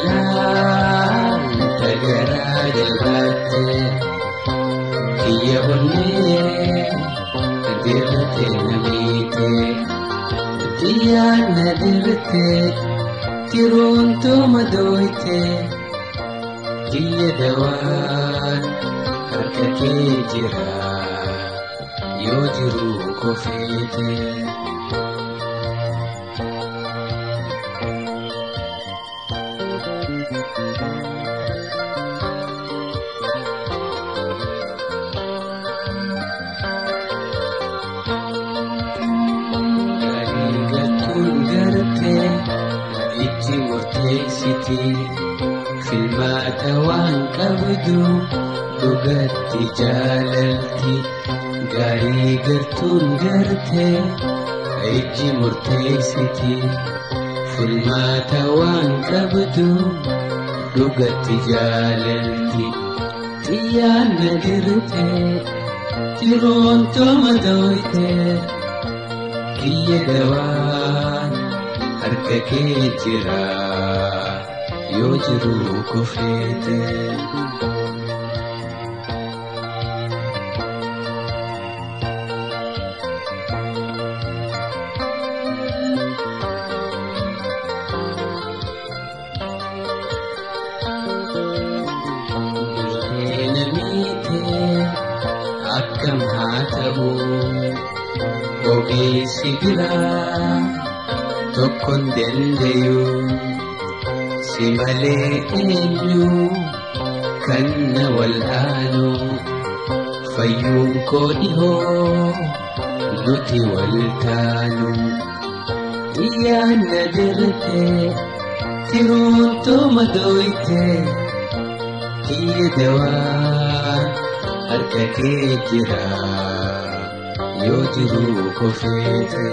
jalaan tagaraa jabaatte kiyya onnee dirrate namiite diyyaan na dirrate tiroonto madooyte kiyya dawaan harka kee jira yoo jiru kofeete. Filmaata waan qabdu dhugatti jaalalti gaarii gartuun garte ijji murteessiti. Filmaata waan qabdu dhugatti jaalalti xiyyaan na dirte tiroonto madooyte kiyya dawaan harka kee jira yoo jiru kofeete. Akkam haa ta'u ogeessi biraa tokkon dandayu si malee eenyu kan na wal'aanu fayyuun koo dhihoo nuti wal taanu. Diyyaan na dirrate tiroonto madooyte kiyya dawaan harka kee jira yoo jiru kofeete.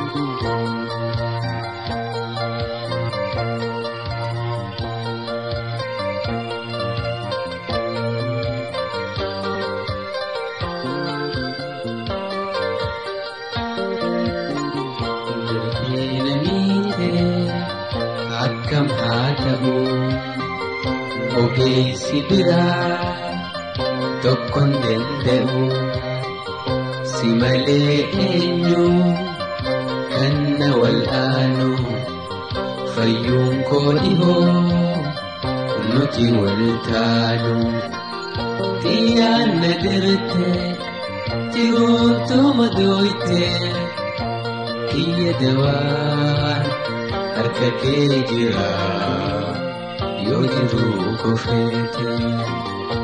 Akkam haa ta'u ogeessi biraa tokkon danda'u si malee eenyu kan na wal'aanu fayyuun koo dhihoo nuti wal taanu. Diyyaan na dirte tiroonto madooyte kiyya dawaan harka kee jira yoo jiru kofeete.